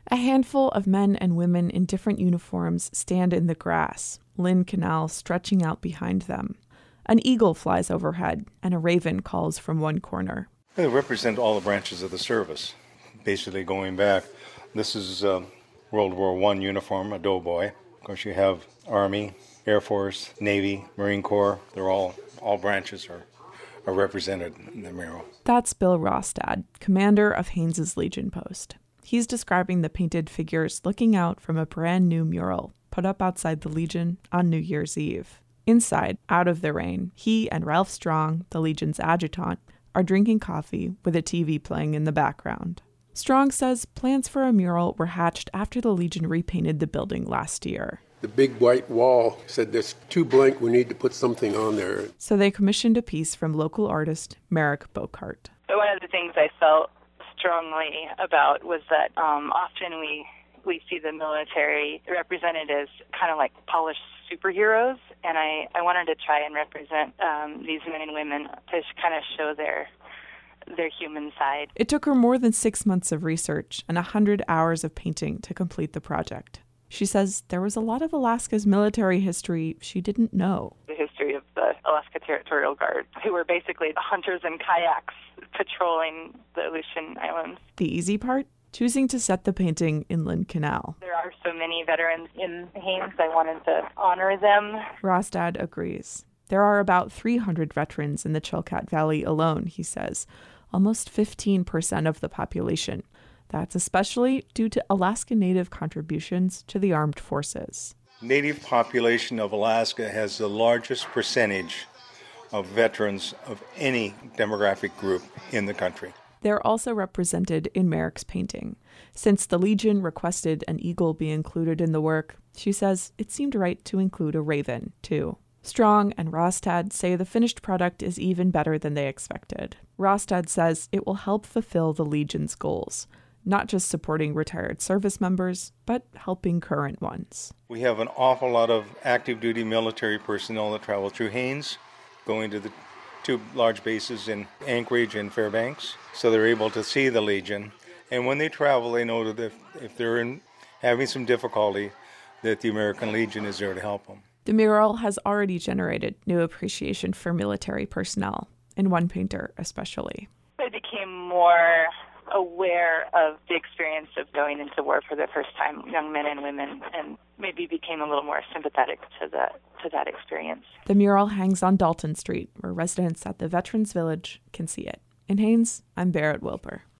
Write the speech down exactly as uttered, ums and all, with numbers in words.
A handful of men and women in different uniforms stand in the grass, Lynn Canal stretching out behind them. An eagle flies overhead, and a raven calls from one corner. They represent all the branches of the service, basically going back. This is uh, World War One uniform, a doughboy. Of course, you have Army, Air Force, Navy, Marine Corps. They're all, all branches are, are represented in the mural. That's Bill Rostad, commander of Haynes's Legion Post. He's describing the painted figures looking out from a brand new mural put up outside the Legion on New Year's Eve. Inside, out of the rain, he and Ralph Strong, the Legion's adjutant, are drinking coffee with a T V playing in the background. Strong says plans for a mural were hatched after the Legion repainted the building last year. The big white wall said there's too blank, we need to put something on there. So they commissioned a piece from local artist Merrick Bocart. So one of the things I felt strongly about was that um, often we we see the military represented as kind of like polished superheroes, and I, I wanted to try and represent um, these men and women to kind of show their their human side. It took her more than six months of research and a hundred hours of painting to complete the project. She says there was a lot of Alaska's military history she didn't know. The history of the Alaska Territorial Guard, who were basically the hunters in kayaks patrolling the Aleutian Islands. The easy part? Choosing to set the painting in Lynn Canal. There are so many veterans in Haines, I wanted to honor them. Rostad agrees. There are about three hundred veterans in the Chilkat Valley alone, he says, almost fifteen percent of the population. That's especially due to Alaska Native contributions to the armed forces. Native population of Alaska has the largest percentage of veterans of any demographic group in the country. They're also represented in Merrick's painting. Since the Legion requested an eagle be included in the work, she says it seemed right to include a raven, too. Strong and Rostad say the finished product is even better than they expected. Rostad says it will help fulfill the Legion's goals, not just supporting retired service members, but helping current ones. We have an awful lot of active duty military personnel that travel through Haines, going to the two large bases in Anchorage and Fairbanks, so they're able to see the Legion. And when they travel, they know that if, if they're in, having some difficulty, that the American Legion is there to help them. The mural has already generated new appreciation for military personnel, and one painter especially. I became more aware of the experience of going into war for the first time, young men and women, and maybe became a little more sympathetic to that to that experience. The mural hangs on Dalton Street, where residents at the Veterans Village can see it. In Haines, I'm Barrett Wilper.